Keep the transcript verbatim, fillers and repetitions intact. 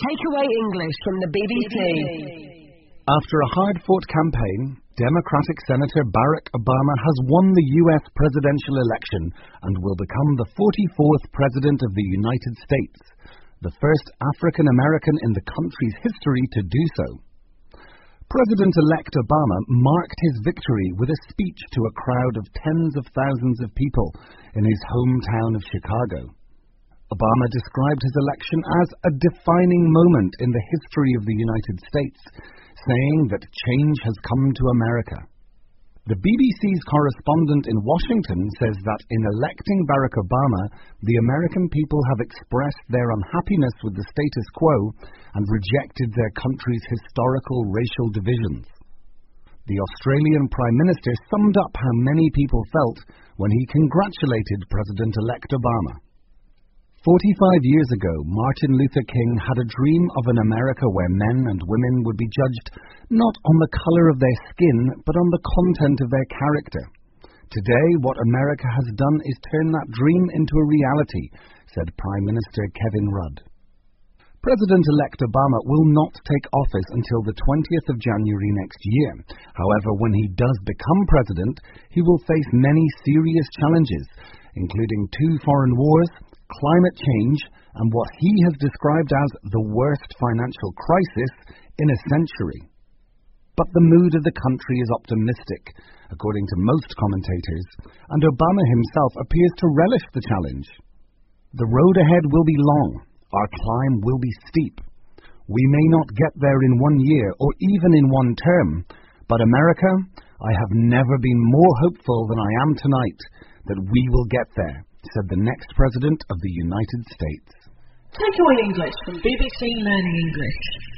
Takeaway English from the B B C. After a hard-fought campaign, Democratic Senator Barack Obama has won the U S presidential election and will become the forty-fourth President of the United States, the first African-American in the country's history to do so. President-elect Obama marked his victory with a speech to a crowd of tens of thousands of people in his hometown of Chicago. Obama described his election as a defining moment in the history of the United States, saying that change has come to America. The B B C's correspondent in Washington says that in electing Barack Obama, the American people have expressed their unhappiness with the status quo and rejected their country's historical racial divisions. The Australian Prime Minister summed up how many people felt when he congratulated President-elect Obama. Forty-five years ago, Martin Luther King had a dream of an America where men and women would be judged not on the color of their skin, but on the content of their character. Today, what America has done is turn that dream into a reality, said Prime Minister Kevin Rudd. President-elect Obama will not take office until the twentieth of January next year. However, when he does become president, he will face many serious challenges, including two foreign wars, climate change, and what he has described as the worst financial crisis in a century. But the mood of the country is optimistic, according to most commentators, and Obama himself appears to relish the challenge. The road ahead will be long, our climb will be steep. We may not get there in one year or even in one term, but America, I have never been more hopeful than I am tonight that we will get there, said the next President of the United States. Takeaway English from B B C Learning English.